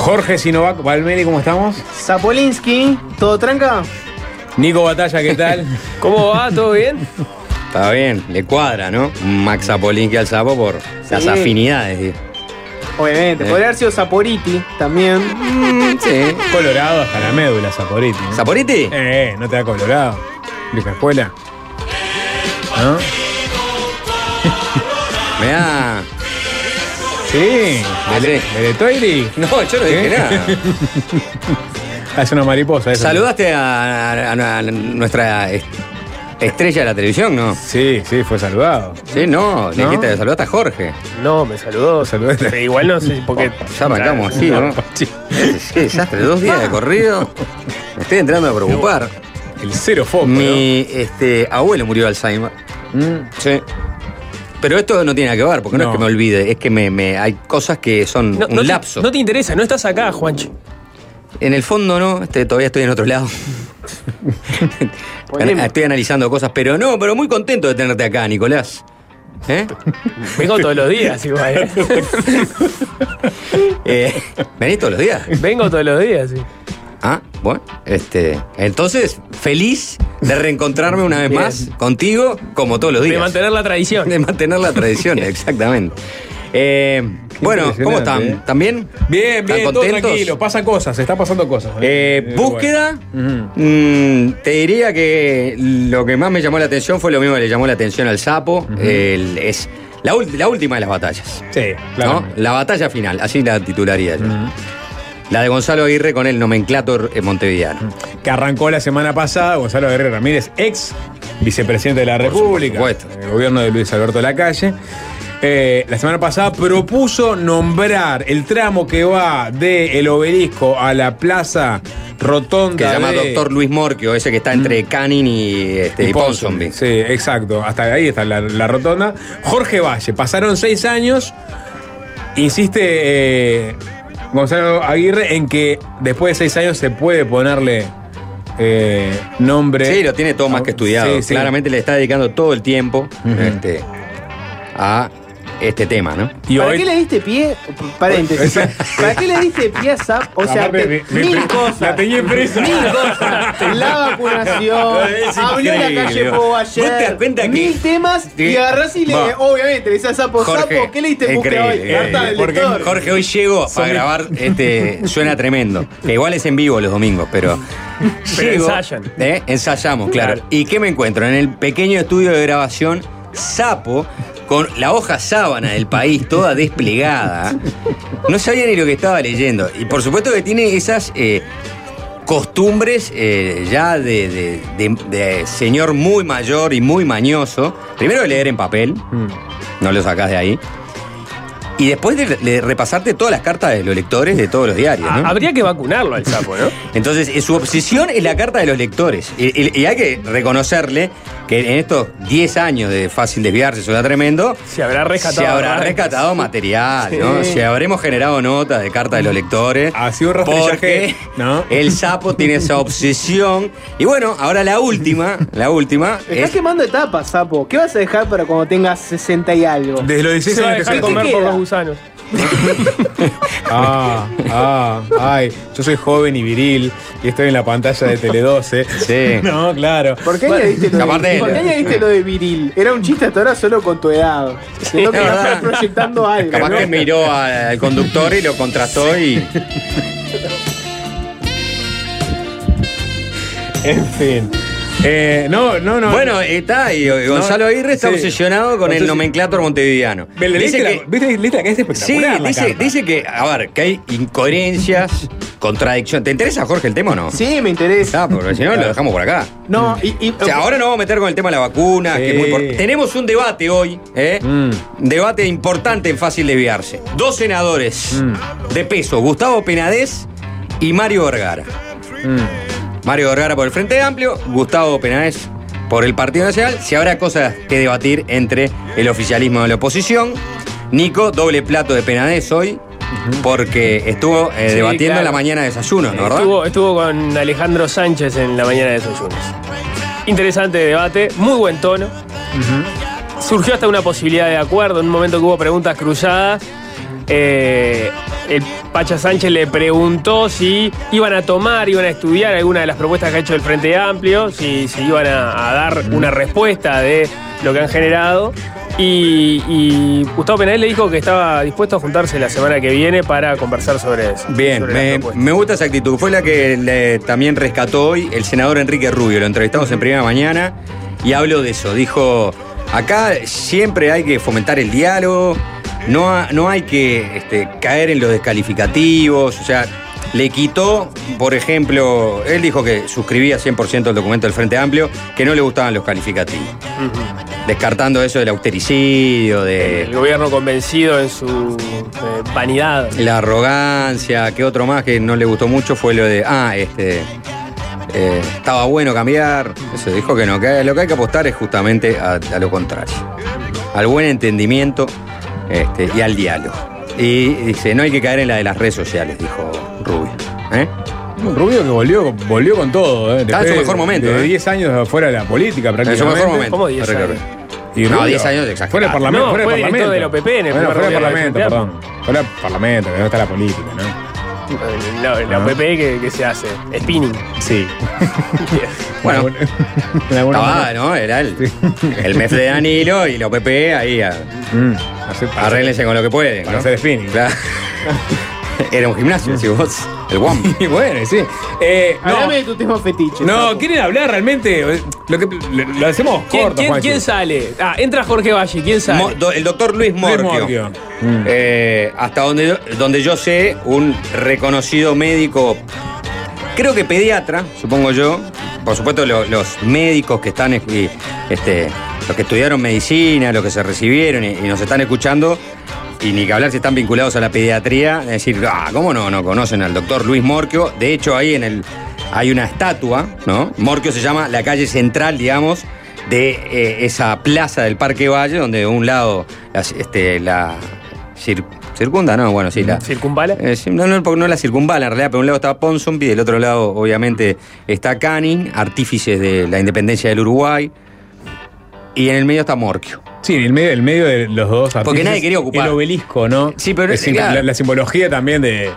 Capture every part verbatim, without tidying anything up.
Jorge Sinovac Valmeli, ¿cómo estamos? Zapolinsky, ¿todo tranca? Nico Batalla, ¿qué tal? ¿Cómo va? ¿Todo bien? Está bien, le cuadra, ¿no? Max Zapolinsky al Sapo por sí. Las afinidades, tío. Obviamente, eh. podría haber sido Saporiti también. Mm, sí. Colorado hasta la médula, Saporiti. ¿no? ¿Saporiti? Eh, no te da colorado. Vieja escuela. ¿No? Me da. Sí. Ah, ¿De, sí. ¿De Toiri? No, yo no dije ¿Eh? nada. Es una mariposa. Esa. ¿Saludaste a, a, a, a nuestra estrella de la televisión, no? Sí, sí, fue saludado. Sí, no, le ¿No? dijiste, saludaste a Jorge. No, me saludó. Saludaste. Pero igual no sé, porque... Ya arrancamos así, ¿no? Qué desastre, dos días de corrido. Me estoy entrando a preocupar. El cero foco, Mi este, abuelo murió de Alzheimer. ¿no? Sí. Pero esto no tiene nada que ver, porque no, No. es que me olvide, es que me, me, hay cosas que son No, un no te- lapso. no te interesa, no estás acá, Juanchi. En el fondo no, este, todavía estoy en otro lado. Estoy analizando cosas, pero no, pero muy contento de tenerte acá, Nicolás. ¿Eh? Vengo todos los días igual, ¿eh? eh ¿Venís todos los días? Vengo todos los días, sí. Ah, bueno, este. Entonces, feliz de reencontrarme una vez Bien. más contigo, como todos los días. De mantener la tradición. De mantener la tradición, exactamente. Eh, bueno, ¿cómo están? impresionante, ¿eh? ¿Están bien? Bien, ¿Están bien, todo contentos? tranquilo. Pasan cosas, se está pasando cosas. Eh, búsqueda, Ujú. mm, te diría que lo que más me llamó la atención fue lo mismo que le llamó la atención al Sapo. Uh-huh. El- es la, ul- la última de las batallas. Sí, claro. ¿No? La batalla final, así la titularía yo. Ujú. La de Gonzalo Aguirre con el nomenclator eh, montevideano. Que arrancó la semana pasada, Gonzalo Guerrero Ramírez, ex vicepresidente de la República, supuesto. el gobierno de Luis Alberto Lacalle. Eh, la semana pasada propuso nombrar el tramo que va del Obelisco a la Plaza Rotonda Que se llama de... Doctor Luis Morquio, ese que está entre Canning y, este, y Ponsonby. Sí, exacto. Hasta ahí está la, la rotonda. Jorge Valle. Pasaron seis años. Insiste eh, Gonzalo Aguirre en que después de seis años se puede ponerle eh, nombre. Sí, lo tiene todo más que estudiado. Sí, sí. Claramente le está dedicando todo el tiempo Ujú. este, a este tema, ¿no? Y ¿Para hoy- qué le diste pie? Paréntesis. ¿Para qué le diste pie a Zap? O sea, Aparte, te- me- me- mil me- cosas. la tenía impresa. Mil cosas. La vacunación. Es Habló en la increíble, calle vos. Pou ¿Vos ayer. te das cuenta que- Mil temas Sí. y agarrás y le. Va. Obviamente, le dices a Sapo, Jorge, Sapo, ¿qué le diste en búsqueda hoy? increíble, Carta eh, del porque lector. Jorge, hoy llego para grabar, este, suena tremendo. Que igual es en vivo los domingos, pero. Pero llego, ensayan. ¿eh? Ensayamos, claro. Claro. ¿Y qué me encuentro? En el pequeño estudio de grabación, Sapo, con la hoja sábana del país toda desplegada. No sabía ni lo que estaba leyendo. Y por supuesto que tiene esas eh, costumbres eh, ya de, de- de- de señor muy mayor y muy mañoso. Primero de leer en papel, Mm. no lo sacás de ahí. Y después de, de repasarte todas las cartas de los lectores de todos los diarios, ¿no? Ah, habría que vacunarlo al sapo, ¿no? Entonces, eh, su obsesión es la carta de los lectores. Y, y- y hay que reconocerle que en estos diez años de fácil desviarse, eso era tremendo, Se habrá rescatado. se habrá arranques. rescatado material, Sí. ¿no? Se habremos generado notas de carta de los lectores. Ha sido un rastrillaje, Porque ¿no? el Sapo tiene esa obsesión. Y bueno, ahora la última, la última Estás es... quemando etapas, Sapo. ¿Qué vas a dejar para cuando tengas sesenta y algo? Desde los dieciséis Se va a años que dejar soy- comer ¿Qué por queda? los gusanos. Ah, ah, ay, yo soy joven y viril y estoy en la pantalla de Tele doce. Sí. No, claro. ¿Por qué añadiste lo aparte de, de- ¿por qué añadiste lo de viril? Era un chiste hasta ahora solo con tu edad. Siento que Es estás verdad. proyectando algo. Capaz ¿no? que miró a- al conductor y lo contrató y... En fin. Eh, no, no, no. Bueno, está, y Gonzalo Aguirre está sí. obsesionado con el Entonces- nomenclator montevideano. ¿Le Dice leíste la, que, ¿viste, leíste la que es sí, espectacular? la dice, carta? dice que, a ver, que hay incoherencias, contradicciones. ¿Te interesa, Jorge, el tema o no? Sí, me interesa. Ah, porque si no, lo dejamos por acá. No, y, y- O sea, ahora nos vamos a meter con el tema de la vacuna, que es muy Sí. importante. Tenemos un debate hoy, ¿eh? Mm. Un debate importante en Fácil Desviarse. Dos senadores Mm. de peso, Gustavo Penades y Mario Vergara. Mm. Mario Vergara por el Frente Amplio, Gustavo Penades por el Partido Nacional. Si habrá cosas que debatir entre el oficialismo y la oposición. Nico, doble plato de Penades hoy, porque estuvo eh, Sí, debatiendo claro. en la mañana de desayuno, ¿no, verdad? Estuvo, estuvo con Alejandro Sánchez en la mañana de desayunos. Interesante debate, muy buen tono. Surgió hasta una posibilidad de acuerdo en un momento que hubo preguntas cruzadas. Eh, el Pacha Sánchez le preguntó si iban a tomar, iban a estudiar alguna de las propuestas que ha hecho el Frente Amplio, si, si iban a, a dar una respuesta de lo que han generado. Y, y Gustavo Penadel le dijo que estaba dispuesto a juntarse la semana que viene para conversar sobre eso. Bien, sobre me, me gusta esa actitud. Fue la que le, también rescató hoy el senador Enrique Rubio. Lo entrevistamos en Primera Mañana y habló de eso. Dijo, acá siempre hay que fomentar el diálogo, no, ha, no hay que este, caer en los descalificativos, o sea, le quitó, por ejemplo, él dijo que suscribía cien por ciento el documento del Frente Amplio, que no le gustaban los calificativos. Uh-huh. Descartando eso del austericidio, de... El gobierno convencido en su eh, vanidad. La arrogancia, que otro más que no le gustó mucho fue lo de, ah, este... Eh, estaba bueno cambiar. Eso dijo que no, que lo que hay que apostar es justamente a, a lo contrario. Al buen entendimiento este, y al diálogo. Y dice, no hay que caer en la de las redes sociales, dijo Rubio. ¿Eh? Un Rubio que volvió, volvió con todo, ¿eh? Está en su mejor momento. De ¿eh? diez años afuera de la política, prácticamente. En su mejor momento. ¿Cómo diez años? Y no, Rubio, diez años de exagerado. Fuera del Parlamento. No, fuera fue del director Parlamento. del O P P en el bueno, primer fuera del gobierno Parlamento, del perdón. Fuera del Parlamento, que no está la política, ¿no? La, la ¿no? O P P que, que se hace, spinning. Sí. Bueno, de alguna estaba, manera. ¿no? Era el, el M E F de Danilo y la O P P ahí a, Mm, hace- arréglense con lo que pueden. Para ¿no? hacer spinning. Claro. Era un gimnasio, si vos. El W A M. Y bueno, sí. Eh, Hablame no, de tu tema fetiche. no, Sapo. ¿quieren hablar realmente? Lo, que, lo, lo hacemos ¿Quién, corto, quién, Juanchi. quién sale? Ah, entra Jorge Valle, ¿quién sale? Mo- do- el doctor Luis Luis Morquio. Morquio. Mm. Eh, hasta donde, yo- donde yo sé, un reconocido médico, creo que pediatra, supongo yo. Por supuesto, lo- los médicos que están, eh, este, los que estudiaron medicina, los que se recibieron y, y nos están escuchando, y ni que hablar si están vinculados a la pediatría, es decir, ah, ¿cómo no, no conocen al doctor Luis Morquio? De hecho, ahí en el hay una estatua, ¿no? Morquio se llama la calle central, digamos, de eh, esa plaza del Parque Valle, donde de un lado las- este, la cir- circunda, ¿no? Bueno, sí, la... ¿Circunvala? Eh, sí, no, no, porque no la circunvala, en realidad, pero un lado está Ponsonby, del otro lado, obviamente, está Canning, artífices de la independencia del Uruguay, y en el medio está Morquio. Sí, en el medio, el medio de los dos Porque artífices, nadie quería ocupar. el obelisco, ¿no? Sí, pero Es es- claro. la, la simbología también de.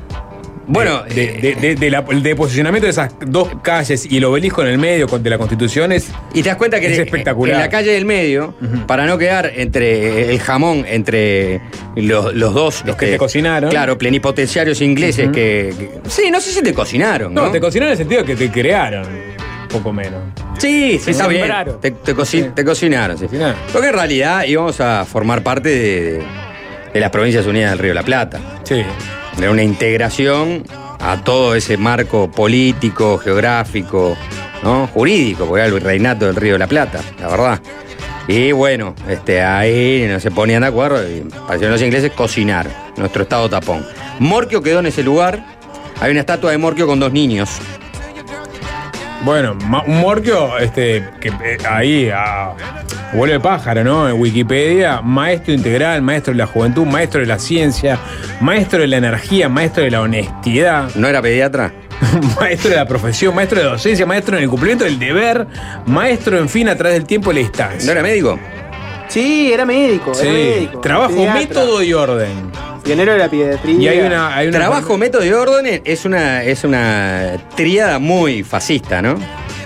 Bueno, de, eh, de, de- de la- de posicionamiento de esas dos calles y el obelisco en el medio con- de la Constitución es. y te das cuenta que es de- espectacular. en la calle del medio, para no quedar entre el jamón entre los, los dos. Los que te cocinaron. Claro, plenipotenciarios ingleses que, que- Sí, no sé si te cocinaron, ¿no? No, te cocinaron en el sentido de que te crearon. Poco menos. Sí, sí, Te está bien. sembraron. Te, te coci- Sí. te cocinaron, sí. Cocinaron. Porque en realidad íbamos a formar parte de, de las Provincias Unidas del Río de la Plata. Sí. De una integración a todo ese marco político, geográfico, ¿no? Jurídico, porque era el virreinato del Río de la Plata, la verdad. Y bueno, este, ahí no se ponían de acuerdo y parecieron los ingleses cocinar nuestro estado tapón. Morquio quedó en ese lugar. Hay una estatua de Morquio con dos niños. Bueno, ma- un Morquio, este, que eh, ahí a vuelo de pájaro, ¿no? En Wikipedia, maestro integral, maestro de la juventud, maestro de la ciencia, maestro de la energía, maestro de la honestidad, ¿No era pediatra? maestro de la profesión, maestro de la docencia, maestro en el cumplimiento del deber, maestro, en fin, a través del tiempo y la ¿No distancia. era médico? Sí, era médico. Sí, Era médico. trabajo, Pediatra. método y orden. Pionero de la pediatría. Y hay una, hay una Trabajo, método y orden es una, es una tríada muy fascista, ¿no?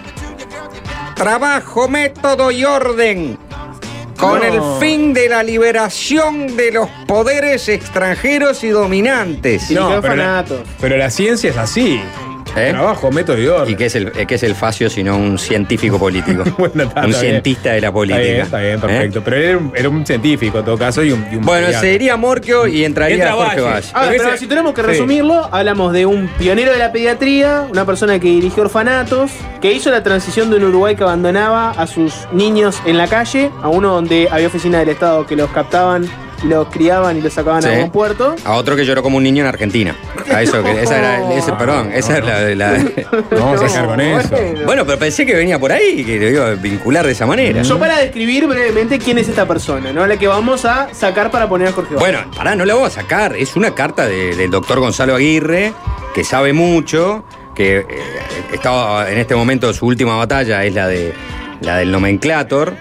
Trabajo, método y orden. Con No. el fin de la liberación de los poderes extranjeros y dominantes. Sí. No, Eligió pero la, orfanatos. pero la ciencia es así. ¿Eh? Trabajo, método y orden. ¿Y qué es el, qué es el facio sino un científico político? Bueno, está- un está bien. cientista de la política. Está bien, está bien, ¿Eh? perfecto. Pero él era un, era un científico en todo caso y un, y un Bueno, pediatra. sería Morquio y entraría Entra Jorge Valle. Valle. A ver, Porque pero ese- si tenemos que sí. resumirlo, hablamos de un pionero de la pediatría, una persona que dirigió orfanatos, que hizo la transición de un Uruguay que abandonaba a sus niños en la calle, a uno donde había oficina del Estado que los captaban y los criaban y los sacaban Sí. a buen puerto. A otro que lloró como un niño en Argentina. A eso, que, esa era, ese, perdón, esa era la, la- No vamos a dejar con eso. Bueno. Bueno, pero pensé que venía por ahí, que lo iba a vincular de esa manera. Yo para describir brevemente quién es esta persona, ¿no? La que vamos a sacar para poner a Jorge Valle. Bueno, pará, no la vamos a sacar. Es una carta de- del doctor Gonzalo Aguirre, que sabe mucho, que eh, estaba en este momento, su última batalla es la de la del nomenclator.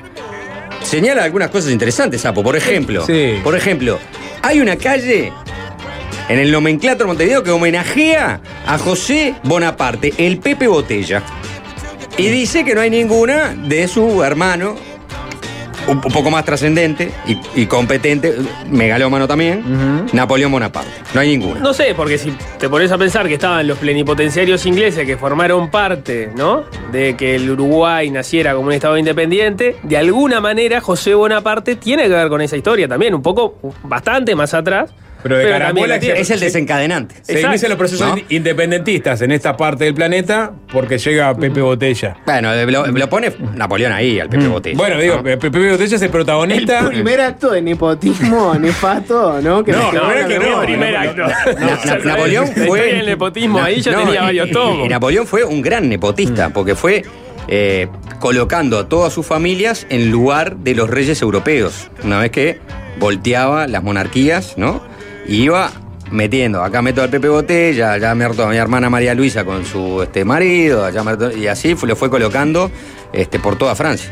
Señala algunas cosas interesantes, Sapo. Por ejemplo, Sí. por ejemplo, hay una calle en el nomenclátor Montevideo que homenajea a José Bonaparte, el Pepe Botella. Y dice que no hay ninguna de su hermano, un, un poco más trascendente y, y competente, megalómano también, uh-huh. Napoleón Bonaparte. No hay ninguna. No sé, porque si te pones a pensar que estaban los plenipotenciarios ingleses que formaron parte, ¿no?, de que el Uruguay naciera como un estado independiente, de alguna manera José Bonaparte tiene que ver con esa historia también, un poco, bastante más atrás. Pero de Caramola es el desencadenante. Se Exacto. inician los procesos ¿no? independentistas en esta parte del planeta porque llega Pepe Botella. Bueno, lo, lo pone Napoleón ahí, al Pepe mm. Botella. Bueno, digo, ¿no? Pepe Botella es el protagonista. El primer acto de nepotismo nefasto, ¿no? Que no, no, no, que no. El primer acto. No, Na, Napoleón fue. El nepotismo no, ahí ya no, tenía varios tomos. Napoleón fue un gran nepotista mm. porque fue eh, colocando a todas sus familias en lugar de los reyes europeos. Una vez que volteaba las monarquías, ¿no? Y iba metiendo, acá meto al Pepe Botella, allá meto a mi hermana María Luisa con su este, marido, allá meto, y así lo fue colocando este, por toda Francia.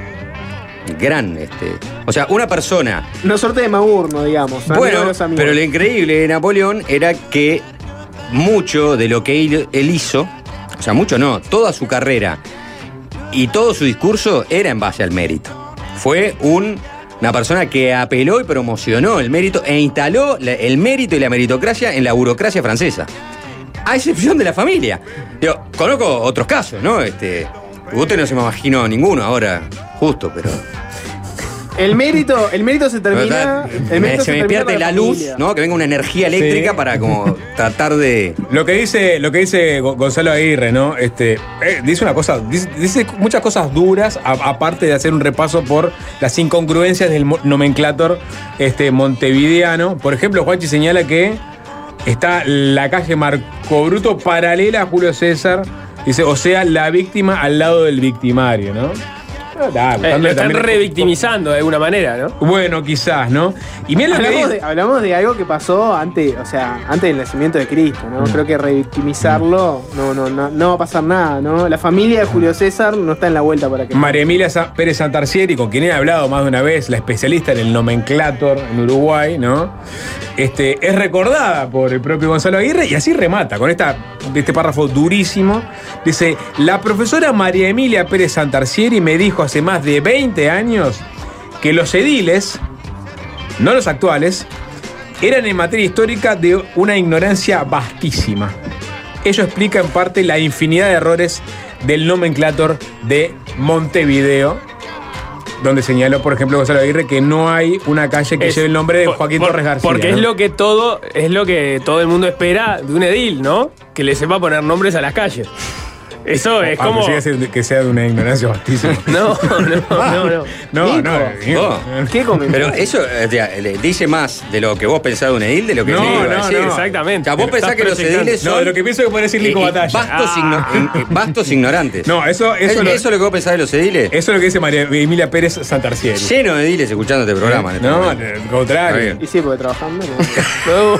Gran, este. O sea, una persona. Una suerte de Maurno, digamos. Bueno, pero lo increíble de Napoleón era que mucho de lo que él, él hizo, o sea, mucho no, toda su carrera y todo su discurso era en base al mérito. Fue un. Una persona que apeló y promocionó el mérito e instaló el mérito y la meritocracia en la burocracia francesa. A excepción de la familia. Digo, conozco otros casos, ¿no? Este, usted no se me imaginó ninguno ahora, justo, pero... El mérito, el mérito se termina. El mérito se, se me despierte la, la luz, ¿no? Que venga una energía eléctrica sí. para como tratar de. Lo que dice, lo que dice Gonzalo Aguirre, ¿no? Este, eh, dice una cosa, dice, dice muchas cosas duras, a, aparte de hacer un repaso por las incongruencias del nomenclátor este, montevideano. Por ejemplo, Juanchi señala que está la calle Marco Bruto paralela a Julio César. Dice, o sea, la víctima al lado del victimario, ¿no? Da, eh, lo están revictimizando de alguna manera, ¿no? Bueno, quizás, ¿no? Y mira lo hablamos, que de, hablamos de algo que pasó antes, o sea, antes del nacimiento de Cristo, ¿no? Mm. Creo que revictimizarlo no, no, no, no va a pasar nada, ¿no? La familia de Julio César no está en la vuelta para que. María Emilia Pérez Santarcieri, con quien he hablado más de una vez, la especialista en el nomenclátor en Uruguay, ¿no? Este, es recordada por el propio Gonzalo Aguirre y así remata con esta, este párrafo durísimo. Dice, la profesora María Emilia Pérez Santarcieri me dijo hace más de veinte años que los ediles, no los actuales, eran en materia histórica de una ignorancia vastísima. Ello explica en parte la infinidad de errores del nomenclátor de Montevideo, donde señaló, por ejemplo, Gonzalo Aguirre, que no hay una calle que es, lleve el nombre de Joaquín por, Torres García. Porque ¿no? es lo que todo, es lo que todo el mundo espera de un edil, ¿no? Que le sepa poner nombres a las calles. Eso es ah, como. Que sea, que sea de una ignorancia vastísima. No, no, no, no. No, no. no. ¿Qué comentario? Pero eso o sea, dice más de lo que vos pensás de un edil de lo que no, yo iba no, a decir. No, exactamente. O sea, vos pensás que los ediles son. No, de lo que pienso que puede decir Nico eh, Batalla. Vastos, ah. igno vastos ignorantes. No, eso. Eso, ¿Es, lo, ¿Eso es lo que vos pensás de los ediles? Eso es lo que dice María Emilia Pérez Santarcieri. Lleno de ediles escuchando este programa. ¿Eh? En este no, momento. al contrario. Y sí, porque trabajando. No.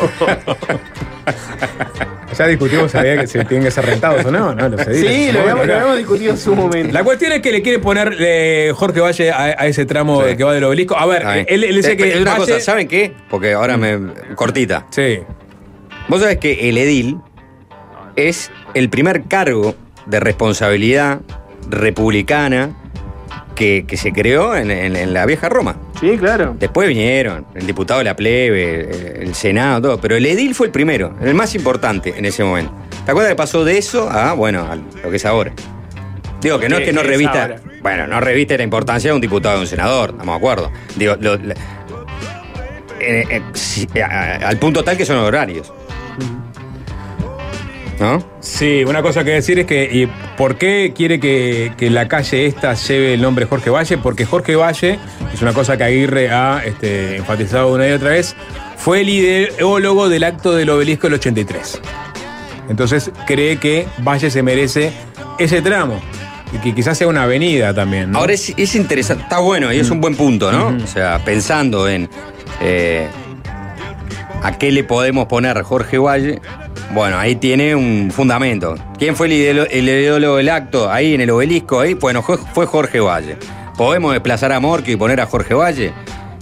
Ya discutimos, sabía que se tienen que ser rentados o no, ¿no? Los ediles. Sí, lo habíamos, lo habíamos discutido en su momento. La cuestión es que le quiere poner eh, Jorge Valle a, a ese tramo sí. que va del obelisco. A ver, a él, él dice que. Es una Valle... cosa, ¿saben qué? Porque ahora me. Cortita. Sí. Vos sabés que el edil es el primer cargo de responsabilidad republicana que, que se creó en, en, en la vieja Roma. Sí, claro. Después vinieron el diputado de la plebe, el, el senado, todo. Pero el edil fue el primero, el más importante en ese momento. ¿Te acuerdas que pasó de eso a, bueno, a lo que es ahora? Digo, que no es que no revista. Bueno, no reviste la importancia de un diputado y un senador, estamos de acuerdo. Digo, lo, lo, eh, eh, si, a, al punto tal que son horarios. ¿No? Sí, una cosa que decir es que ¿y por qué quiere que, que la calle esta lleve el nombre Jorge Valle? Porque Jorge Valle, es una cosa que Aguirre ha este, enfatizado una y otra vez, fue el ideólogo del acto del obelisco del ochenta y tres. Entonces cree que Valle se merece ese tramo. Y que quizás sea una avenida también, ¿no? Ahora es, es interesante, está bueno y es un buen punto, ¿no? Uh-huh. O sea, pensando en eh, a qué le podemos poner Jorge Valle. Bueno, ahí tiene un fundamento. ¿Quién fue el ideólogo, el ideólogo del acto? Ahí en el obelisco, ahí, bueno, fue Jorge Valle. ¿Podemos desplazar a Morqui y poner a Jorge Valle?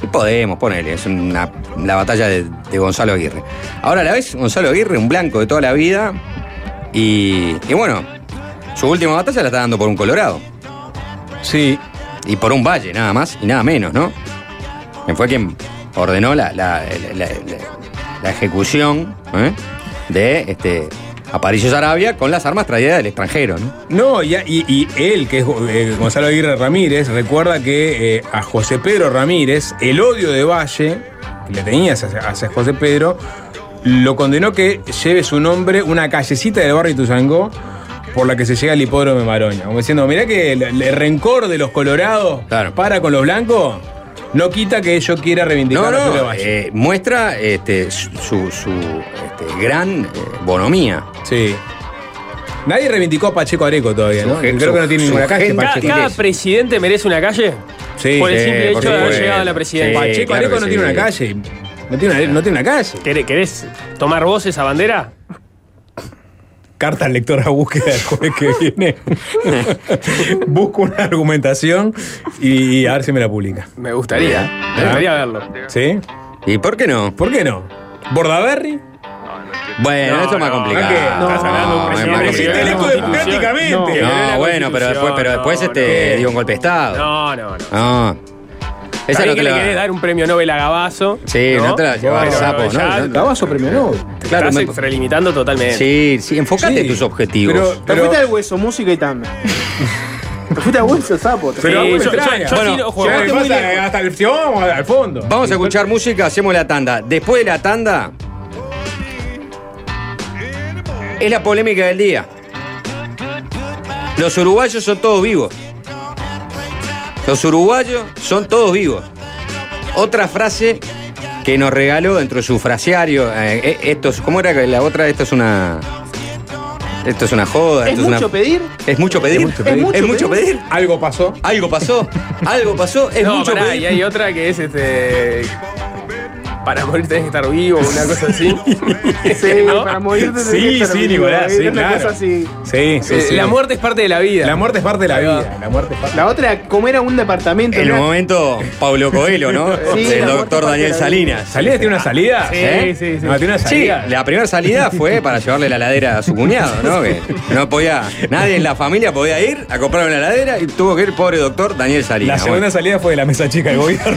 Y podemos, ponele, es una, la batalla de, de Gonzalo Aguirre. Ahora a la vez, Gonzalo Aguirre, un blanco de toda la vida, y, y bueno, su última batalla la está dando por un Colorado. Sí. Y por un Valle, nada más y nada menos, ¿no? Que fue quien ordenó la, la, la, la, la ejecución ¿eh? de este, Aparicio Saravia con las armas traídas del extranjero, ¿no? No, y, y, y él, que es eh, Gonzalo Aguirre Ramírez, recuerda que eh, a José Pedro Ramírez, el odio de Valle, que le tenía hacia, hacia José Pedro, lo condenó que lleve su nombre una callecita del barrio Ituzaingó por la que se llega al hipódromo de Maroña. Como diciendo, mirá que el, el rencor de los colorados claro. para con los blancos no quita que yo quiera reivindicar no, no, a Pedro Valle. Eh, muestra este, su, su este, gran eh, bonomía. Sí. Nadie reivindicó a Pacheco Areco todavía, ¿no? Su, Creo su, que no tiene ninguna calle, gente, Pacheco. ¿Cada, cada presidente merece una calle? Sí, por el sí, simple por hecho de haber supuesto. llegado a la presidencia. Sí, Pacheco claro Areco que no sí. tiene una calle. No tiene una, no tiene una calle. ¿Querés, ¿Querés tomar vos esa bandera? Carta al lector a búsqueda el jueves que viene. Busco una argumentación y, y a ver si me la publica. Me gustaría. Me gustaría verlo. ¿Sí? ¿Y por qué no? ¿Por qué no? ¿Bordaberry? Bueno, No, esto es más no, complicado. ¿qué? Estás hablando de un es presidente más que complicado. vive en la Electo Constitución. democráticamente. No. No, la bueno, pero después, pero después no, este, no. dio un golpe de Estado. No, no, no. No. Esa Esa no que te le la... querés dar un premio Nobel a Gabazo. Sí, no te la llevas, Pero sapo, ya ¿no? Gabazo premio Nobel. Te Claro, estás me- extralimitando totalmente. Sí, sí, enfócate Sí, en tus objetivos. pero- Te fuiste al hueso, música y también. Te fuiste al hueso, sapo. Pero Sí, bueno, yo- yo- extraña. yo Bueno, sí, ojo, Ya vos me te muy pasa lejos. hasta el si vamos al fondo. Vamos a escuchar música, hacemos la tanda. Después de la tanda, es la polémica del día. Los uruguayos son todos vivos. Los uruguayos son todos vivos. Otra frase que nos regaló dentro de su fraseario. Eh, esto es, ¿cómo era que la otra? Esto es una. Esto es una joda. ¿Es esto mucho una, pedir? ¿Es mucho pedir? Es mucho pedir. ¿Es mucho pedir? Algo pasó. Algo pasó. Algo pasó. Es No, mucho pará, pedir. y hay otra que es este. Para morir tenés que estar vivo, una cosa así. Sí, ¿No? para morirte tenés Sí, que estar sí, vivo, Nicolás, ¿eh? sí, Una claro. cosa así. Sí, sí, Eh, sí. La muerte es parte de la vida. La muerte es parte de la Ahí va. vida. La muerte es parte La otra, como era un departamento. En ¿no? el momento, Paulo Coelho, ¿no? Sí, Del la doctor muerte Daniel parte de la Salinas. ¿Salinas tiene una salida? Sí, ¿Eh? sí, sí. No, tiene una Sí, salida. la primera salida fue para llevarle la heladera a su cuñado, ¿no? Que no podía, nadie en la familia podía ir a comprar una heladera y tuvo que ir pobre doctor Daniel La Salinas. segunda Bueno, salida fue de la mesa chica del gobierno.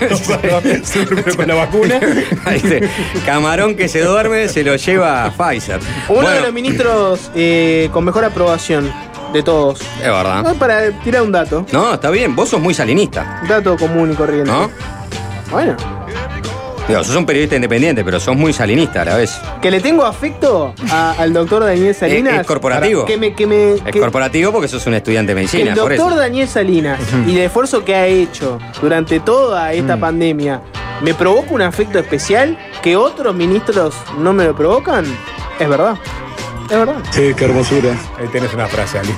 Pero con la vacuna. ahí dice, camarón que se duerme se lo lleva a Pfizer. Uno Bueno, de los ministros eh, con mejor aprobación de todos. es verdad. No, para tirar un dato. No, está bien, vos sos muy salinista, Un dato común y corriente. ¿no? Bueno. Digo, sos un periodista independiente, pero sos muy salinista a la vez. Que le tengo afecto a- al doctor Daniel Salinas. Es- es corporativo. Que me, que me, Es que- corporativo porque sos un estudiante de que medicina, el por doctor eso. Daniel Salinas y el esfuerzo que ha hecho durante toda esta pandemia me provoca un afecto especial que otros ministros no me lo provocan. Es verdad. Es verdad. Sí, qué hermosura. Ahí tenés una frase, Ali.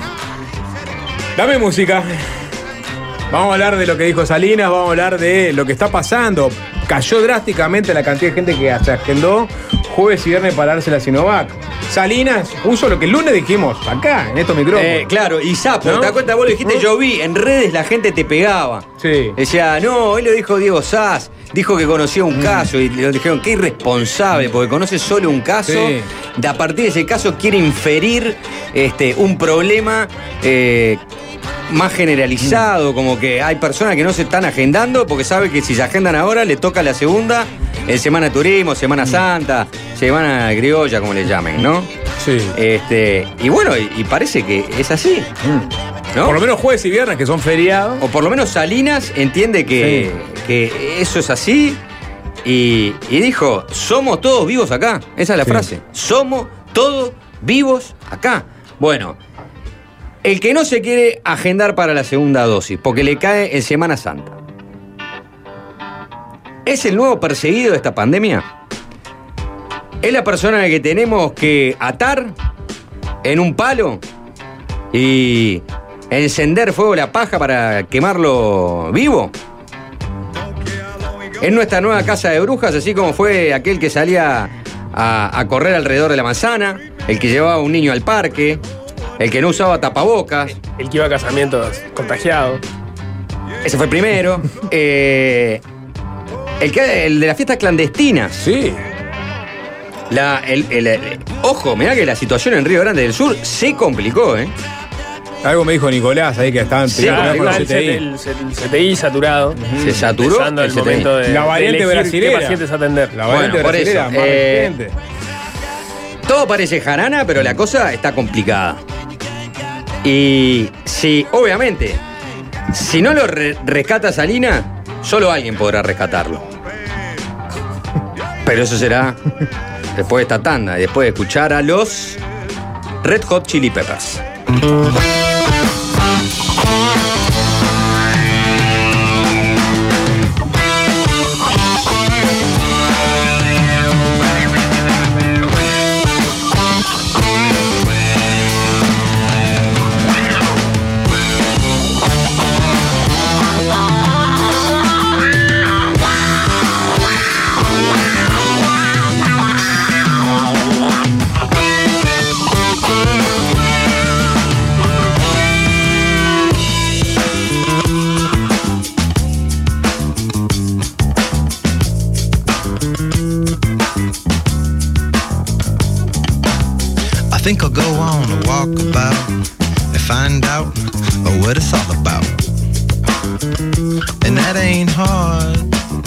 Dame música. Vamos a hablar de lo que dijo Salinas, vamos a hablar de lo que está pasando. Cayó drásticamente la cantidad de gente que se agendó jueves y viernes para darse la Sinovac. Salinas puso lo que el lunes dijimos acá, en estos micrófonos. Eh, claro, y Sapo, ¿No? ¿te das cuenta? Vos lo dijiste, ¿No? yo vi, en redes la gente te pegaba. Sí. Decía, no, hoy lo dijo Diego Sass, dijo que conocía un caso y le dijeron, qué irresponsable, porque conoce solo un caso. Sí. De a partir de ese caso quiere inferir este, un problema eh, más generalizado, como que hay personas que no se están agendando porque sabe que si se agendan ahora le toca la segunda en Semana de Turismo, Semana Santa, Semana Criolla, como le llamen, ¿no? Sí. Este, y bueno, y, y parece que es así, ¿no? Por lo menos jueves y viernes, que son feriados. O por lo menos Salinas entiende que, que eso es así y, y dijo, somos todos vivos acá. Esa es la Sí. frase. Somos todos vivos acá. Bueno, el que no se quiere agendar para la segunda dosis, porque le cae en Semana Santa, ¿es el nuevo perseguido de esta pandemia? ¿Es la persona que tenemos que atar en un palo y encender fuego la paja para quemarlo vivo? ¿Es nuestra nueva casa de brujas, así como fue aquel que salía a, a correr alrededor de la manzana, el que llevaba a un niño al parque, el que no usaba tapabocas? El que iba a casamientos contagiado. Ese fue el primero. Eh, El, que, el de las fiestas clandestinas. Sí. La, el, el, el- ojo, mirá que la situación en Río Grande del Sur se complicó, ¿eh? Algo me dijo Nicolás ahí que estaban Sí, peleando Está con los el, C T I. el C- el C T I saturado. Se saturó Empezando el el C T I. momento de, La variante de elegir brasilera. qué pacientes atender. La variante Bueno, por brasilera, eso, más eh, resistente. Todo parece jarana, pero la cosa está complicada. Y sí, obviamente, si no lo re- rescata Salina, solo alguien podrá rescatarlo. Pero eso será después de esta tanda y después de escuchar a los Red Hot Chili Peppers. I think I'll go on a walkabout and find out what it's all about. And that ain't hard.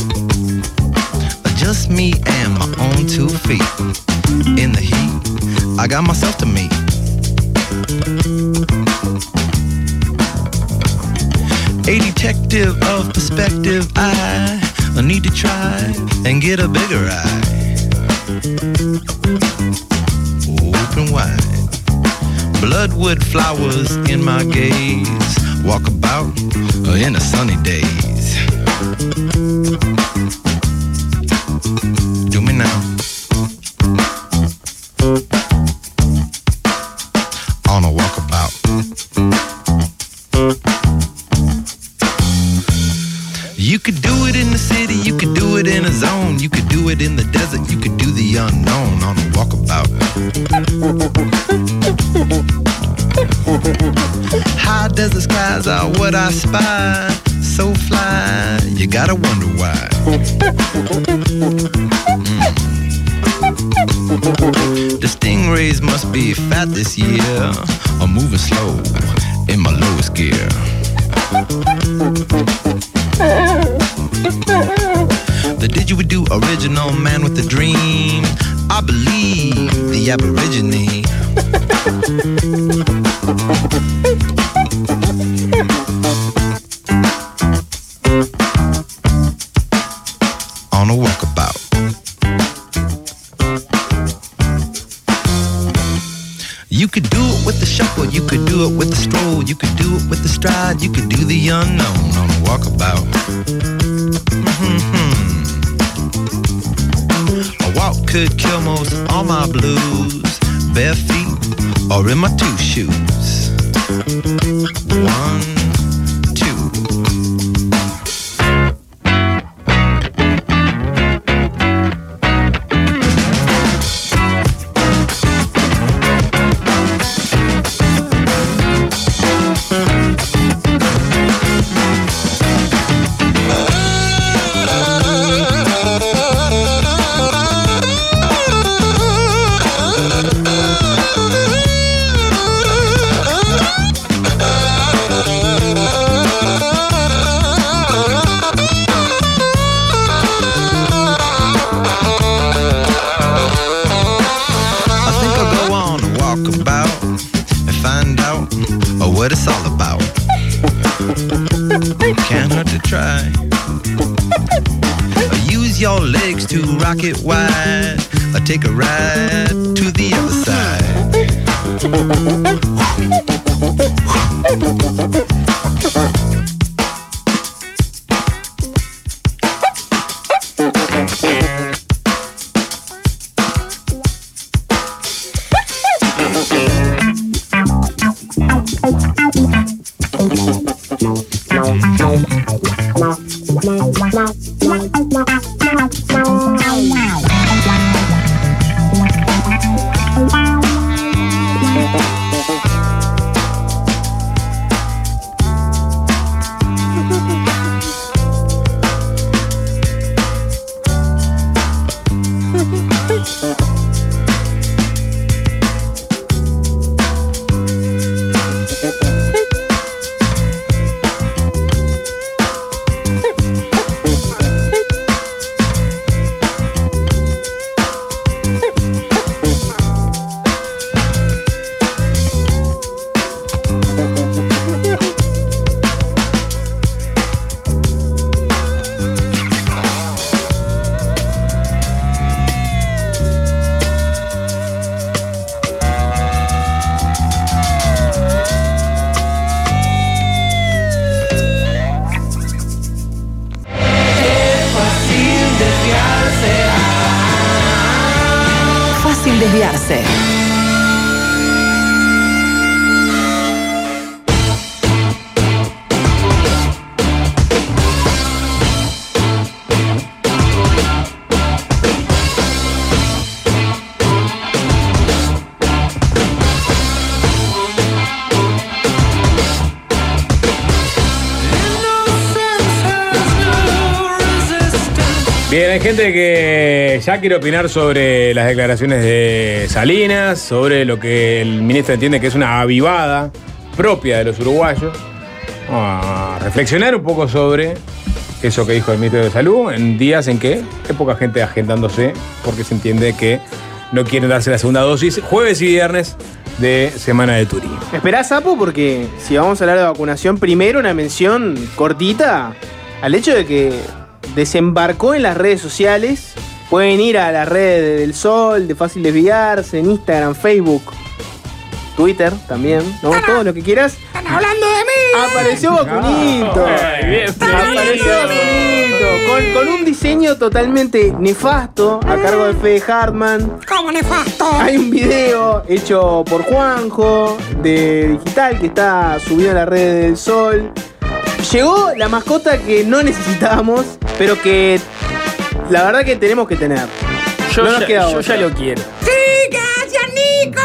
Just me and my own two feet. In the heat, I got myself to meet. A detective of perspective, I need to try and get a bigger eye. Open wide, bloodwood flowers in my gaze. Walk about in the sunny days. Do me now. On a walkabout. You could do it in the city, you could do it in a zone, you could do it in the desert, you could do the unknown on a walkabout. High desert skies are what I spy, so fly, you gotta wonder why. Mm. The stingrays must be fat this year, or moving slow in my lowest gear. The didgeridoo original man with a dream, I believe the Aborigine. On a walkabout. You could do it with the shuffle, you could do it with the stroll, you could do it with the stride, you could do the unknown on a walkabout. Mm-hmm. A walk could kill most all my blues, bare feet or in my two shoes. One, two. What it's all about. Can't hurt to try. Use your legs to rock it wide, or take a ride to the other side. despertarse. Bien, hay gente que ya quiere opinar sobre las declaraciones de Salinas, sobre lo que el ministro entiende que es una avivada propia de los uruguayos. Vamos a reflexionar un poco sobre eso que dijo el ministro de Salud en días en que hay poca gente agendándose porque se entiende que no quieren darse la segunda dosis jueves y viernes de Semana de Turismo. Esperá, Sapo, porque si vamos a hablar de vacunación, primero una mención cortita al hecho de que desembarcó en las redes sociales. Pueden ir a las redes del Sol, de Fácil Desviarse, en Instagram, Facebook, Twitter también, ¿no? Todo lo que quieras. ¡Están hablando de mí! Apareció Vacunito. Ay, bien, Apareció Vacunito. Con, con un diseño totalmente nefasto a cargo de Fede Hartman. ¿Cómo nefasto? Hay un video hecho por Juanjo de Digital que está subido a las redes del Sol. Llegó la mascota que no necesitábamos, pero que la verdad que tenemos que tener. Yo, No nos ya, queda yo otra. ya lo quiero. ¡Sí, gracias, Nico!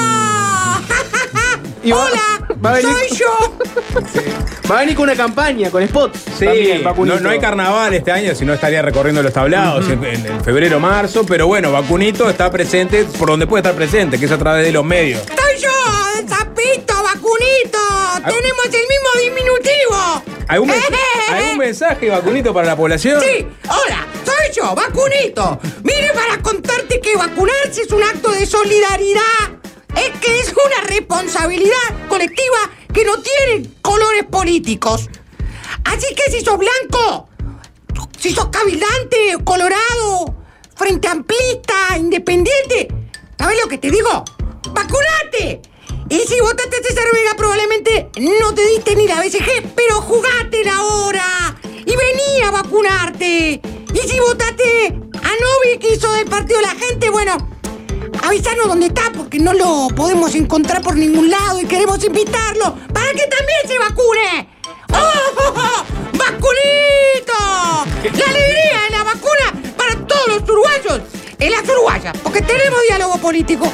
Y va- ¡Hola! va a venir- ¡Soy yo! Va a venir con una campaña, con spots. Sí, también, Vacunito. no, no hay carnaval este año, si no estaría recorriendo los tablados en, en- en febrero, marzo, pero bueno, Vacunito está presente por donde puede estar presente, que es a través de los medios. ¡Soy yo! ¡Zapito, Vacunito! ¡Tenemos el mismo diminutivo! ¿Algún, mens- ¿Algún mensaje, Vacunito, para la población? Sí, hola, soy yo, Vacunito. Mire, para contarte que vacunarse es un acto de solidaridad. Es que es una responsabilidad colectiva que no tiene colores políticos. Así que si sos blanco, si sos cabilante, colorado, frente amplista, independiente, ¿sabes lo que te digo? ¡Vacunate! Y si votaste a César Vega, probablemente no te diste ni la B C G, pero jugátela ahora y vení a vacunarte. Y si votaste a Novi, que hizo del Partido de la Gente, bueno, avisanos dónde está, porque no lo podemos encontrar por ningún lado y queremos invitarlo para que también se vacune. ¡Oh, oh, oh! ¡Vacunito! La alegría de la vacuna para todos los uruguayos y las uruguayas, porque tenemos diálogo político.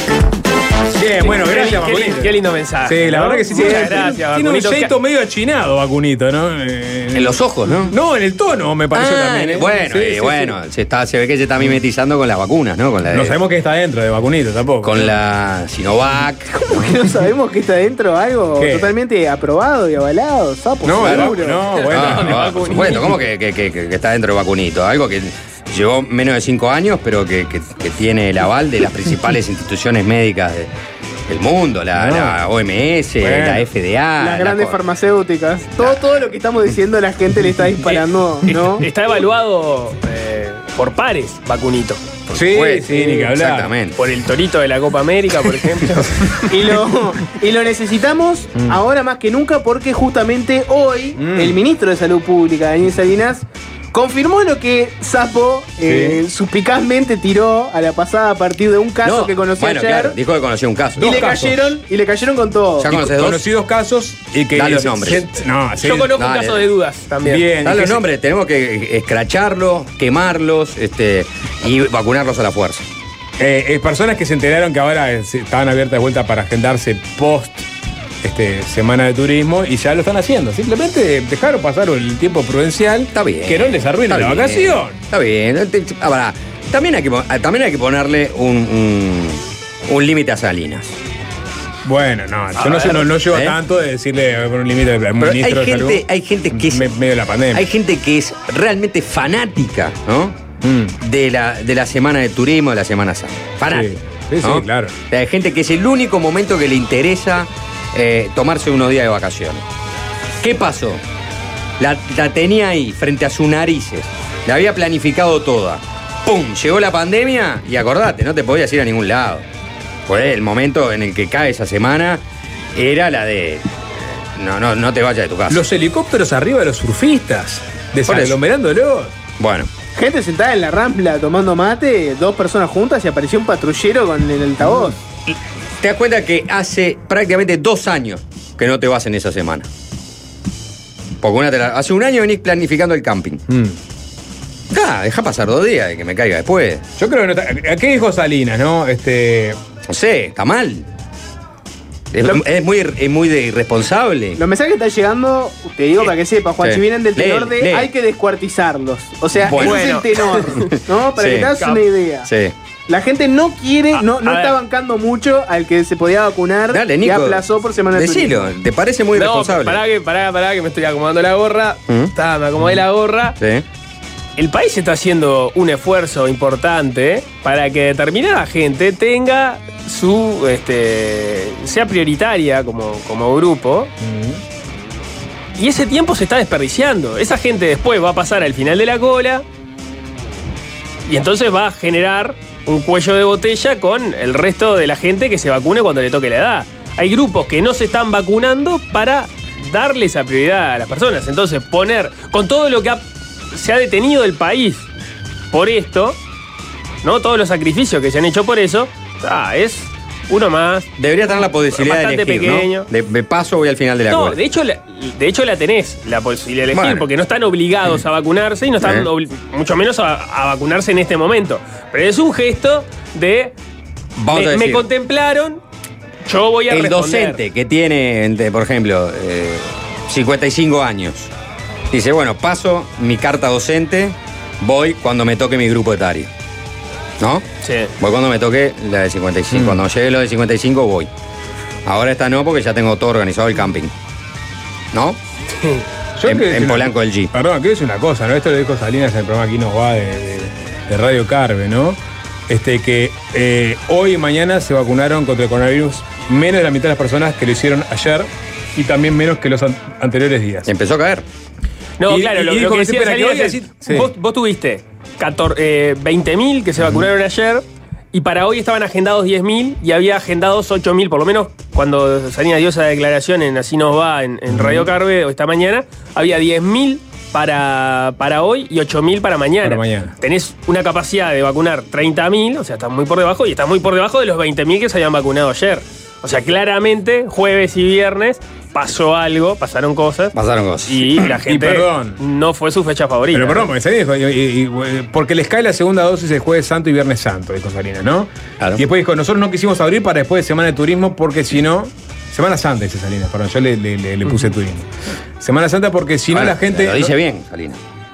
Bien, bueno, Qué gracias, li- qué, Vacunito. li- qué lindo mensaje. Sí, la ¿no? verdad que sí. Muchas tiene- gracias, Tiene un Vacunito. jeito medio achinado, Vacunito, ¿no? Eh, En los ojos, ¿no? No, en el tono me pareció Ah, también. ¿eh? Bueno, Sí, y sí, bueno, Se, está, se ve que se está mimetizando con las vacunas, ¿no? Con la sí. de- No sabemos qué está dentro de Vacunito tampoco. con la Sinovac. ¿Cómo que no sabemos que está dentro algo ¿Qué? totalmente aprobado y avalado, Sapo? No, seguro. no, no, bueno. Ah, de no, Vacunito. por supuesto, ¿cómo que, que- que- que está dentro de Vacunito? Algo que llevó menos de cinco años, pero que, que- que tiene el aval de las principales instituciones médicas de- del mundo, la, No. la O M S, Bueno. la F D A. Las la grandes co- farmacéuticas. Todo, todo lo que estamos diciendo la gente le está disparando, Eh, ¿no? Está evaluado eh, por pares, Vacunito. Sí, Pues, sí, ni que hablar. Exactamente. Por el torito de la Copa América, por ejemplo. Y lo, y lo necesitamos ahora más que nunca porque justamente hoy Mm. el ministro de Salud Pública, Daniel Salinas, confirmó lo que Sapo eh, suspicazmente tiró a la pasada a partir de un caso No, que conoció bueno, ayer. claro, dijo que conocía un caso. y Dos le casos. cayeron y le cayeron con todo. Ya conoces dos. Conocidos casos y que. Dale los nombres. se- No, sí. Yo conozco un Dale. caso de dudas también. Bien. Dan y que los se- nombres, tenemos que escracharlos, quemarlos este, y vacunarlos a la fuerza. Eh, eh, personas que se enteraron que ahora eh, se- estaban abiertas de vuelta para agendarse post este, Semana de Turismo y ya lo están haciendo. Simplemente dejaron pasar el tiempo prudencial. Está bien. Que no les arruine Está la bien. vacación. Está bien. Te- Ahora, también hay que, pon- también hay que ponerle un, un, un límite a Salinas. Bueno, no, A yo no, sé, ver, no, no llego ¿eh? tanto de decirle eh, por un límite al Pero ministro hay de Salud. gente, hay gente que es, me- medio de la pandemia. hay gente que es realmente fanática, ¿no? Mm. De la, de la semana de turismo, de la Semana Santa. Fanática. Sí, sí, ¿no? sí, claro. O sea, hay gente que es el único momento que le interesa eh, tomarse unos días de vacaciones. ¿Qué pasó? La, la tenía ahí, frente a sus narices. La había planificado toda. ¡Pum! Llegó la pandemia y acordate, no te podías ir a ningún lado. Pues el momento en el que cae esa semana era la de. No, no, no te vayas de tu casa. Los helicópteros arriba de los surfistas, eso. desaglomerándolos. Bueno, Gente sentada en la rampla tomando mate, dos personas juntas y apareció un patrullero con el altavoz. Te das cuenta que hace prácticamente dos años que no te vas en esa semana. Porque una te la- hace un año venís planificando el camping. Mm. Ah, deja pasar dos días y que me caiga después. Yo creo que no está. ¿Qué dijo Salinas, no? Este. No sé, está mal. Es, Lo- es muy, es muy de irresponsable. Los mensajes que están llegando, te digo para que sepas, Juan, Sí. si vienen del Lee, tenor de lee. hay que descuartizarlos. O sea, Bueno. ese es el tenor, ¿no? Para Sí. que te hagas una idea. Sí. La gente no quiere, no, no a está ver. bancando mucho al que se podía vacunar Dale, y Nico. aplazó por semana de Decilo, turismo. ¿te parece muy No, irresponsable? pará que, pará, pará, que me estoy acomodando la gorra. ¿Mm? Está, me acomodé la gorra. Sí. El país está haciendo un esfuerzo importante para que determinada gente tenga su. Este, sea prioritaria como, como grupo. Y ese tiempo se está desperdiciando. Esa gente después va a pasar al final de la cola. Y entonces va a generar un cuello de botella con el resto de la gente que se vacune cuando le toque la edad. Hay grupos que no se están vacunando para darle esa prioridad a las personas. Entonces, poner con todo lo que ha- se ha detenido el país por esto, ¿no? Todos los sacrificios que se han hecho por eso, ah, es uno más. Debería tener la posibilidad de Bastante elegir, pequeño. ¿no? De, de paso voy al final de la No, cola. de hecho, la, de hecho la tenés, la posibilidad de elegir, Bueno. porque no están obligados a vacunarse y no están Eh. obli- mucho menos a, a vacunarse en este momento. Pero es un gesto de Vamos me, a me decir, contemplaron, yo voy a el responder. docente que tiene, entre, por ejemplo, eh, cincuenta y cinco años, dice, bueno, paso mi carta docente, voy cuando me toque mi grupo etario. ¿No? Sí. Voy cuando me toque la de cincuenta y cinco. Mm. Cuando llegue lo de cincuenta y cinco voy. Ahora esta no, porque ya tengo todo organizado el camping. ¿No? Yo En- quiero en decir Polanco una- del G. Perdón, quiero decir una cosa, ¿no? Esto lo dijo Salinas en el programa Aquí Nos Va de, de- de Radio Carve, ¿no? Este, que eh, hoy y mañana se vacunaron contra el coronavirus menos de la mitad de las personas que lo hicieron ayer y también menos que los an- anteriores días. Empezó a caer. No, Y- claro, y lo, dijo lo que que decía espera, que Salinas hoy es, así- sí. vos, vos tuviste catorce, eh, veinte mil que se vacunaron ayer y para hoy estaban agendados diez mil y había agendados ocho mil, por lo menos cuando Salinas dio esa declaración en Así Nos Va en, en Radio Carve esta mañana, había diez mil para, para hoy y ocho mil para mañana. Para mañana. Tenés una capacidad de vacunar treinta mil, o sea, estás muy por debajo y estás muy por debajo de los veinte mil que se habían vacunado ayer. O sea, claramente, jueves y viernes pasó algo, pasaron cosas. Pasaron cosas. Y la gente perdón. no fue su fecha favorita. Pero perdón, porque Salinas dijo, y- y- y- porque les cae la segunda dosis el jueves santo y viernes santo, dijo Salinas, ¿no? Claro. Y después dijo, nosotros no quisimos abrir para después de Semana de Turismo porque si no... Semana Santa dice Salinas, perdón, yo le, le- le- le puse turismo. Semana Santa porque si no Ahora, la gente... Lo dice bien, Salina.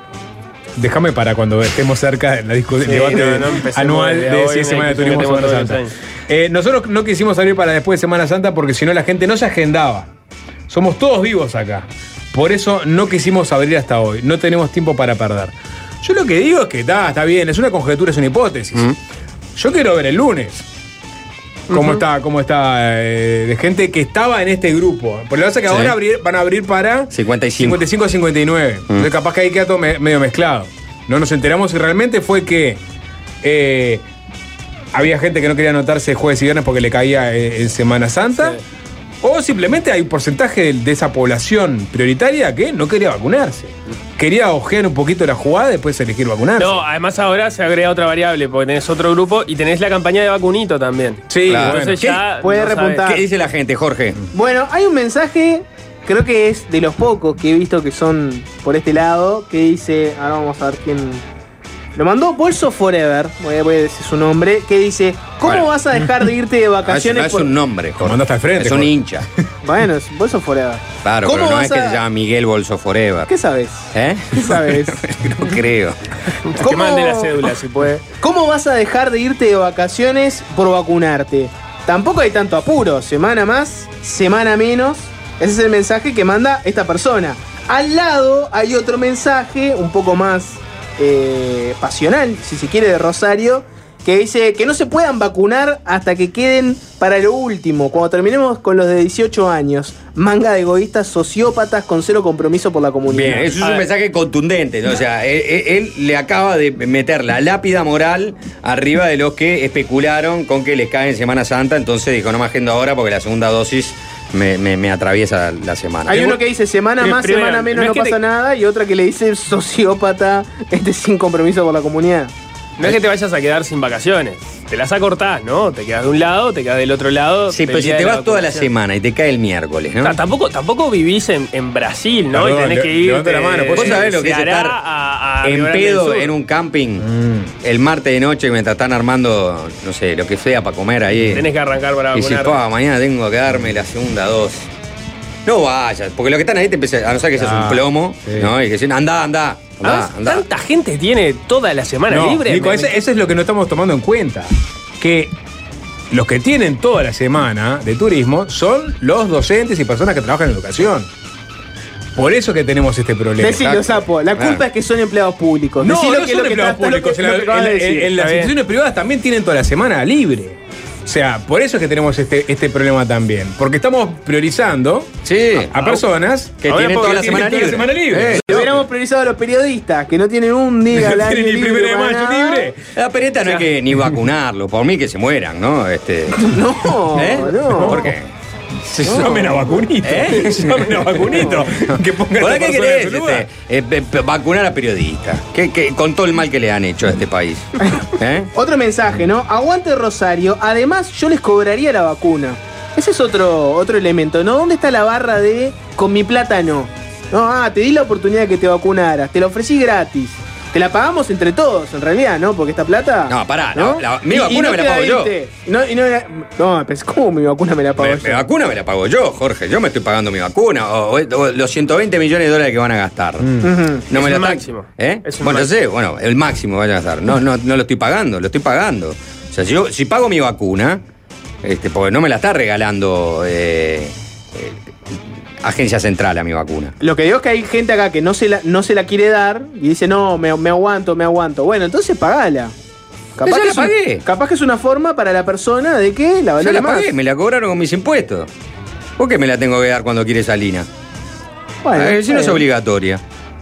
Déjame para cuando estemos cerca de la discusión Sí, debate no, no empecemos anual desde de hoy, si es no, Semana de que Turismo o metemos Semana todos los Santa. años. Eh, nosotros no quisimos abrir para después de Semana Santa porque si no la gente no se agendaba. Somos todos vivos acá. Por eso no quisimos abrir hasta hoy. No tenemos tiempo para perder. Yo lo que digo es que está, está bien, es una conjetura, es una hipótesis. Mm. Yo quiero ver el lunes cómo está, cómo está eh, de gente que estaba en este grupo. Porque lo que pasa es que Sí. ahora abrir- van a abrir para cincuenta y cinco. cincuenta y cinco a cincuenta y nueve. Mm. Entonces capaz que ahí queda todo me- medio mezclado. No nos enteramos si realmente fue que eh, había gente que no quería anotarse jueves y viernes porque le caía eh, en Semana Santa. Sí. O simplemente hay un porcentaje de, de esa población prioritaria que no quería vacunarse. Quería ojear un poquito la jugada y después elegir vacunarse. No, además ahora se agrega otra variable, porque tenés otro grupo y tenés la campaña de vacunito también. Sí, Claro. bueno. Entonces ya Puede no sabes. repuntar. ¿Qué dice la gente, Jorge? Bueno, hay un mensaje, creo que es de los pocos que he visto que son por este lado, que dice, ahora vamos a ver quién... Lo mandó Bolso Forever, voy a voy a decir su nombre, que dice, ¿cómo Bueno. vas a dejar de irte de No es, vacaciones? no es por-" un nombre, Jorge. mandaste al frente, Es un Jorge. hincha. Bueno, es Bolso Forever. Claro, ¿Cómo pero no vas es que a- se llama Miguel Bolso Forever. ¿Qué sabes? ¿Eh? ¿Qué sabes? No creo. Que ¿Cómo- mande la cédula, si puede. ¿Cómo vas a dejar de irte de vacaciones por vacunarte? Tampoco hay tanto apuro, semana más, semana menos. Ese es el mensaje que manda esta persona. Al lado hay otro mensaje, un poco más eh, pasional, si se quiere, de Rosario, que dice que no se puedan vacunar hasta que queden para lo último, cuando terminemos con los de dieciocho años. Manga de egoístas sociópatas con cero compromiso por la comunidad. Bien, eso es A un ver. mensaje contundente, ¿no? O sea, él, él- él le acaba de meter la lápida moral arriba de los que especularon con que les cae en Semana Santa, entonces dijo, no me agendo ahora porque la segunda dosis me, me, me atraviesa la semana. Hay uno que dice semana Primero, más, semana menos, no no es que pasa te- nada, y otra que le dice sociópata, este sin compromiso por la comunidad. No es que te vayas a quedar sin vacaciones. Te las acortás, ¿no? Te quedas de un lado, te quedas del otro lado. Sí, del pero si día te de vas toda la vacunación. semana y te cae el miércoles, O ¿no? sea, tampoco, tampoco vivís en, en Brasil, ¿no? Perdón, y tenés le- que ir. levanta la mano, ¿vos sabés lo que es estar en pedo en un camping el martes de noche mientras están armando, no sé, lo que sea para comer ahí. Tenés que arrancar para Y dices, vacunar. pa, mañana tengo que darme la segunda dosis. No vayas, porque los que están ahí te empiezan, a no ser que seas Ah, un plomo, sí. ¿no? Y que dicen, anda, anda, anda, Ah, anda. ¿Tanta gente tiene toda la semana No, libre? Nico, Me- ese- eso es lo que no estamos tomando en cuenta. Que los que tienen toda la semana de turismo son los docentes y personas que trabajan en educación. Por eso que tenemos este problema. Decilo, exacto. Sapo, la culpa Claro. es que son empleados públicos. No, Decilo no que es son lo que empleados está- lo que- públicos. En, lo la- que acabas de en- en- decir. en las Está bien. instituciones privadas también tienen toda la semana libre. O sea, por eso es que tenemos este, este problema también. Porque estamos priorizando Sí. a personas Que ahora tienen porque toda la tienen semana toda libre. semana libre. Eh, Si hubiéramos priorizado a los periodistas, que no tienen un día al No año tienen ni libre primero de para mayo nada. libre. La pereta no hay que ni vacunarlo, por mí que se mueran, ¿no? Este, No, ¿eh? no. ¿Por qué? Llamen a vacunito. ¿Eh? Llamen a vacunito. Que pongan ¿Por a qué esta persona querés en su lugar. este, eh, pe- pe- vacunar a periodistas? ¿Qué, qué- con todo el mal que le han hecho a este país. ¿Eh? Otro mensaje, ¿no? Aguante Rosario. Además, yo les cobraría la vacuna. Ese es otro, otro elemento, ¿no? ¿Dónde está la barra de con mi plata no? No, ah, te di la oportunidad de que te vacunaras, te la ofrecí gratis. Te la pagamos entre todos, en realidad, ¿no? Porque esta plata. No, pará, la- la- mi Y- y vacuna no me la te pago yo. diste. No, y no, no, pero ¿cómo mi vacuna me la pago Me, yo? me vacuna me la pago yo, Jorge. Yo me estoy pagando mi vacuna. O, o- o los ciento veinte millones de dólares que van a gastar. Ujú. No Es me un la están- máximo. ¿Eh? Es un Bueno, máximo. sé, bueno, el máximo vayan a gastar. No, no, no lo estoy pagando, lo estoy pagando. O sea, si, yo, si pago mi vacuna, este, porque no me la está regalando eh, eh, Agencia Central a mi vacuna. Lo que digo es que hay gente acá que no se la, no se la quiere dar y dice, no, me, me aguanto, me aguanto. Bueno, entonces pagala. Ya que la es un- pagué. capaz que es una forma para la persona de que la Yo valore la más. pagué, me la cobraron con mis impuestos. ¿Por qué me la tengo que dar cuando quiere Salina? Bueno, A ver, si no es está bien. obligatoria.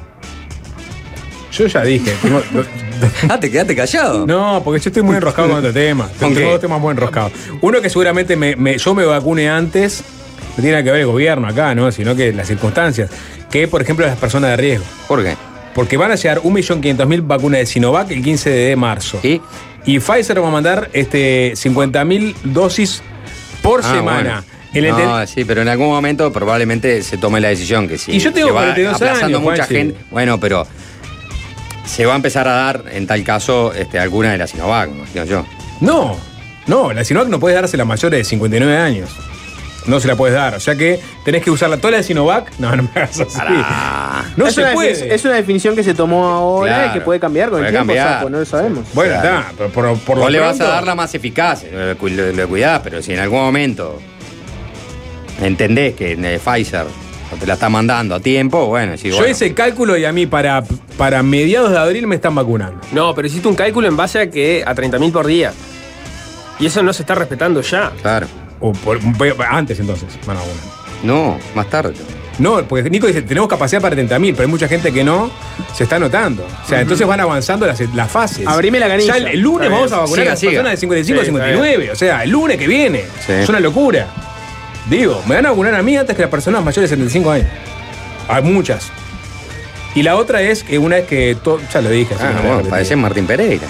Yo ya dije. tengo- Ah, te quedaste callado. No, porque yo estoy muy enroscado con otro tema. ¿Con Tengo qué? dos temas muy enroscados. Uno que seguramente me, me- yo me vacune antes, no tiene nada que ver el gobierno acá, ¿no? Sino que las circunstancias. Que, por ejemplo, las personas de riesgo. ¿Por qué? Porque van a llegar un millón quinientos mil vacunas de Sinovac el quince de marzo. ¿Y? Y Pfizer va a mandar este, cincuenta mil dosis por Ah, semana. bueno. El ente- No, sí, pero en algún momento probablemente se tome la decisión que sí. Y yo tengo se va cuarenta y dos aplazando años, mucha Juanchi. gente. Bueno, pero se va a empezar a dar, en tal caso, este, alguna de las Sinovac, me imagino yo. No, no, la Sinovac no puedes dársela a mayores de cincuenta y nueve años. No se la puedes dar. O sea que tenés que usarla toda la Sinovac. No, no me hagas así. Pará. No es se una puede. defini- Es una definición que se tomó ahora Claro. y que puede cambiar con el Puede tiempo, cambiar. Sapo, no lo sabemos. Bueno, Claro. está, pero por, por lo Vos le vas a pronto- dar la más eficaz, lo, cu- lo- lo cuidás, pero si en algún momento entendés que eh, Pfizer no te la está mandando a tiempo, bueno, sí, Yo bueno. hice el cálculo y a mí para, para mediados de abril me están vacunando. No, pero hiciste un cálculo en base a que a treinta mil por día. Y eso no se está respetando ya. Claro. O por- antes entonces, van a vacunar. No, más tarde. No, porque Nico dice, tenemos capacidad para treinta mil, pero hay mucha gente que no se está notando. O sea, entonces van avanzando las, las fases. Abrime la canilla. Ya el, el lunes Está vamos bien. a vacunar Siga, a las siga. personas de cincuenta y cinco a Sí, está cincuenta y nueve. O sea, el lunes que viene. Sí. Es una locura. Digo, me van a vacunar a mí antes que las personas mayores de setenta y cinco años. Hay muchas. Y la otra es que una vez que todo. Ya lo dije. así Ah, que no voy a bueno, repetir. parece Martín Pereira.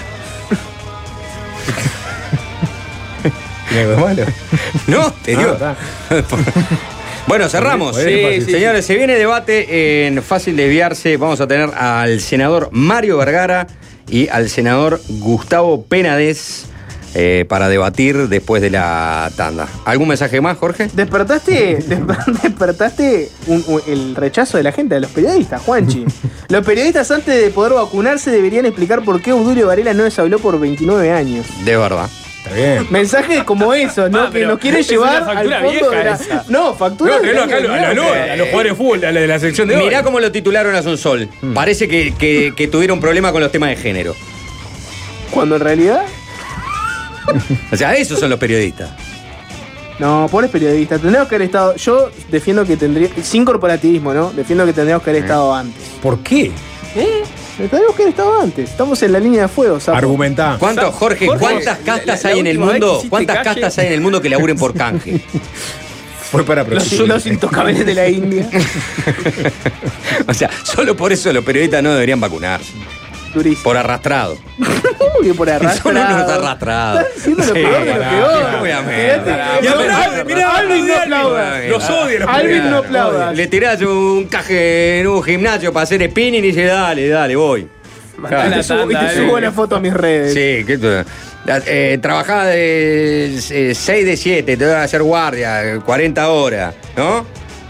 ¿Tiene algo de malo? No, te Ah, digo. está. Bueno, cerramos. Podría ser fácil. Señores, se viene debate en Fácil Desviarse. Vamos a tener al senador Mario Vergara y al senador Gustavo Penades eh, para debatir después de la tanda. ¿Algún mensaje más, Jorge? Despertaste, desper- despertaste un- un- el rechazo de la gente, de los periodistas, Juanchi. Los periodistas antes de poder vacunarse deberían explicar por qué Obdulio Varela no les habló por veintinueve años. De verdad. Está bien. Mensajes como esos, ¿no? Ah, que pero nos quiere es llevar una al factura fondo vieja de la... esa. No, factura No, del pero acá año a, los- a, del los- año. a los jugadores de fútbol, a la de la selección de hoy. Mirá cómo lo titularon a Sol. Parece que, que, que tuvieron problema con los temas de género. Cuando en realidad... O sea, esos son los periodistas. No, pobres periodistas. Tendríamos que haber estado... Yo defiendo que tendría... Sin corporativismo, ¿no? Defiendo que tendríamos que haber estado antes. ¿Por qué? Tendríamos que haber estado antes. Estamos en la línea de fuego, Sapo. Argumentá. ¿Cuántos, Jorge, Jorge, cuántas la- castas la- la hay en el última vez que mundo? hiciste ¿Cuántas calle- castas hay en el mundo que laburen por canje? Fue para Los, prostitutas. los intocables de la India. O sea, solo por eso los periodistas no deberían vacunarse. Durísimo. Por arrastrado. Uy, por arrastrado. Son unos arrastrados. Estás diciendo lo Sí, peor de lo pará, peor. obviamente. Fíjate. Y No, ahora, Alvin, mirá, Alvin, no Alvin, aplaudas. los odio, los Alvin, periodistas. no aplaudas. Le tirás un caje en un gimnasio para hacer spinning y dice, dale, dale, voy. Mandá Y la te subo, y tanda, te eh. subo una foto a mis redes. Sí, que tú. Eh, trabajás de eh, seis de siete, te voy a hacer guardia, cuarenta horas, ¿no?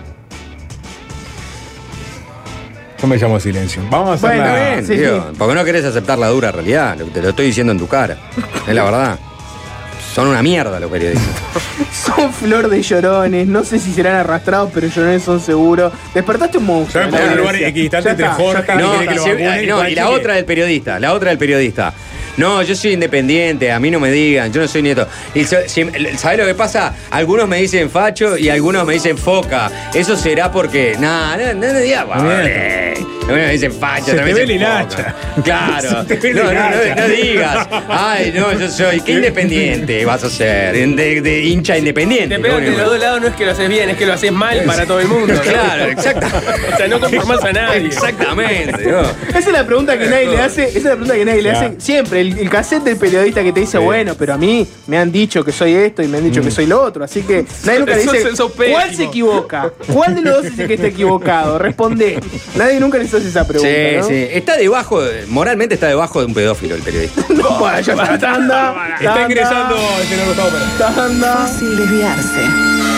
Yo me llamo silencio. Vamos a hacer Bueno, la... bien. Sí, Digo, sí. porque no querés aceptar la dura realidad, te lo estoy diciendo en tu cara. Es la verdad. Son una mierda los periodistas. Son flor de llorones. No sé si serán arrastrados, pero llorones son seguros. Despertaste un monstruo. ¿Saben por en la un lugar iglesia. equidistante Ya entre está, Jorge ya está. y No, quiere que y, lo se- vacunen? no, y la otra del periodista, la otra del periodista. No, yo soy independiente, a mí no me digan, yo no soy nieto. Y so- si- ¿sabés lo que pasa? Algunos me dicen facho y algunos me dicen foca. Eso será porque. Nah, no, no, no digas, vale. Algunos me dicen facho, Se te también ve dicen la foca. hilacha. Claro. Se te ve No, la no, no, hilacha. no digas. Ay, no, yo soy. ¿Qué independiente vas a ser? De, de hincha independiente. Te pegan de Bueno, los dos lados, no es que lo haces bien, es que lo haces mal para todo el mundo. ¿no? Claro, exacto. O sea, no conformás a nadie. Exactamente. ¿no? Esa es la pregunta que nadie le hace. Esa es la pregunta que nadie le Claro. hace siempre. El, el cassette del periodista que te dice, bueno, pero a mí me han dicho que soy esto y me han dicho que soy lo otro. Así que nadie nunca le Sos- dice sos cuál pésimo. se equivoca. ¿Cuál de los dos es el que está equivocado? Responde. Nadie nunca les hace esa pregunta. Sí, ¿no? sí. Está debajo, moralmente está debajo de un pedófilo el periodista. No, bueno, ya está. Tanda, Está ingresando el señor Gustavo Pérez. Tanda. Fácil desviarse.